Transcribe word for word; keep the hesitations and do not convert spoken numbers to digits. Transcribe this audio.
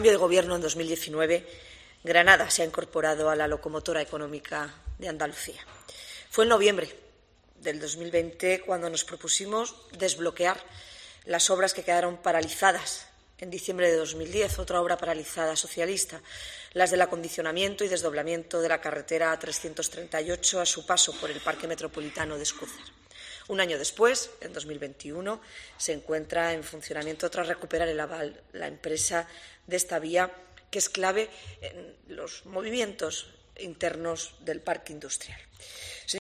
cambio de Gobierno en dos mil diecinueve, Granada se ha incorporado a la locomotora económica de Andalucía. Fue en noviembre del dos mil veinte cuando nos propusimos desbloquear las obras que quedaron paralizadas en diciembre de dos mil diez, otra obra paralizada socialista, las del acondicionamiento y desdoblamiento de la carretera A trescientos treinta y ocho a su paso por el Parque Metropolitano de Escúzar. Un año después, en dos mil veintiuno, se encuentra en funcionamiento, tras recuperar el aval, la empresa de esta vía, que es clave en los movimientos internos del parque industrial.